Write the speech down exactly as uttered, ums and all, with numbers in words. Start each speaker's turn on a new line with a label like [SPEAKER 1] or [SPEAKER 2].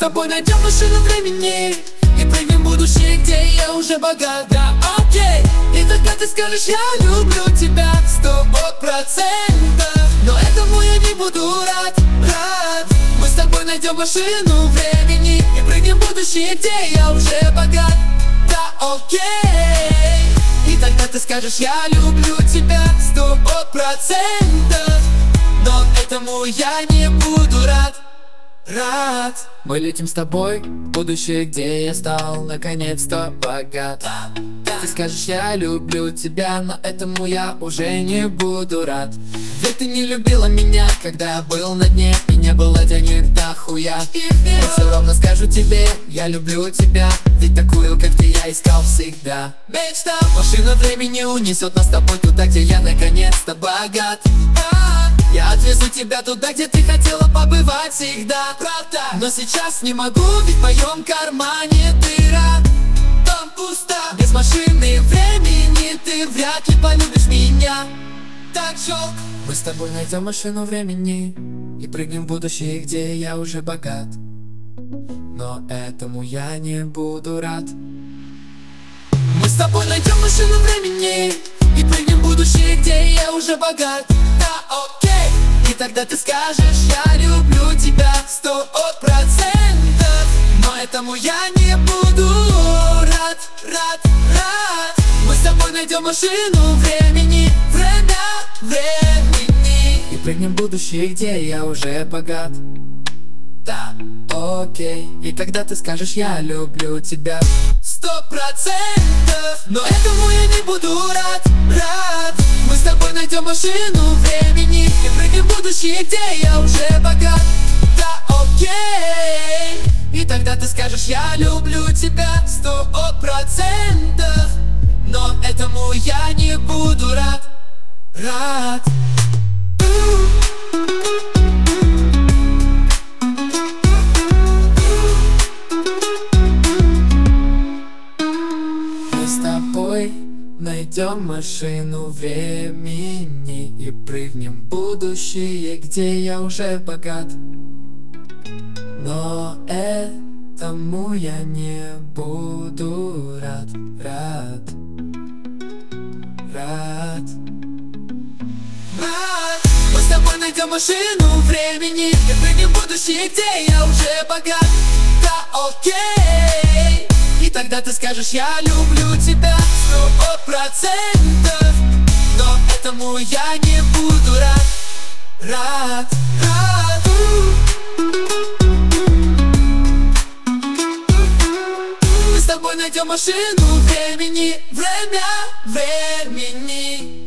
[SPEAKER 1] тобой найдем машину времени и прыгнем в будущее, где я уже богат. Да, окей. И тогда ты скажешь: я люблю тебя сто процентов. Но этому я не буду рад, рад. Мы с тобой найдем машину времени и прыгнем в будущее, где я уже богат. Да, окей. И тогда ты скажешь: я люблю тебя сто процентов. Но этому я не буду рад, рад. Мы летим с тобой в будущее, где я стал наконец-то богат. Ты скажешь: я люблю тебя, но этому я уже не буду рад. Ведь ты не любила меня, когда я был на дне и не было денег до хуя. Я все равно скажу тебе: я люблю тебя, ведь такую, как ты, я искал всегда. Мечта, машина времени унесет нас с тобой туда, где я наконец-то богат. Я отвезу тебя туда, где ты хотела побывать всегда, правда. Но сейчас не могу, ведь в моем кармане дыра. Там пусто, без машины времени ты вряд ли полюбишь меня. Так жалко. Мы с тобой найдем машину времени и прыгнем в будущее, где я уже богат. Но этому я не буду рад. Мы с тобой найдем машину времени и прыгнем в будущее, где я уже богат. Да, окей. И тогда ты скажешь: я люблю тебя сто процентов. Но этому я не буду рад, рад, рад. Мы с тобой найдем машину времени, время времени и прыгнем в будущее, где я уже богат. Да, окей. И тогда ты скажешь: я люблю тебя сто процентов. Но этому я не буду рад, рад. Мы с тобой найдем машину времени и прыгнем в будущее, где я уже богат. Да, окей. И тогда ты скажешь: я люблю тебя сто процентов. Но этому я не буду рад, рад. Мы с тобой найдем машину времени и прыгнем в будущее, где я уже богат. Но этому я не буду рад, рад, рад, рад. Мы с тобой найдем машину времени и прыгнем в будущее, где я уже богат. Да, окей. И тогда ты скажешь: я люблю тебя сто процентов. Но этому я не буду рад, рад, рад. Мы с тобой найдем машину времени, время времени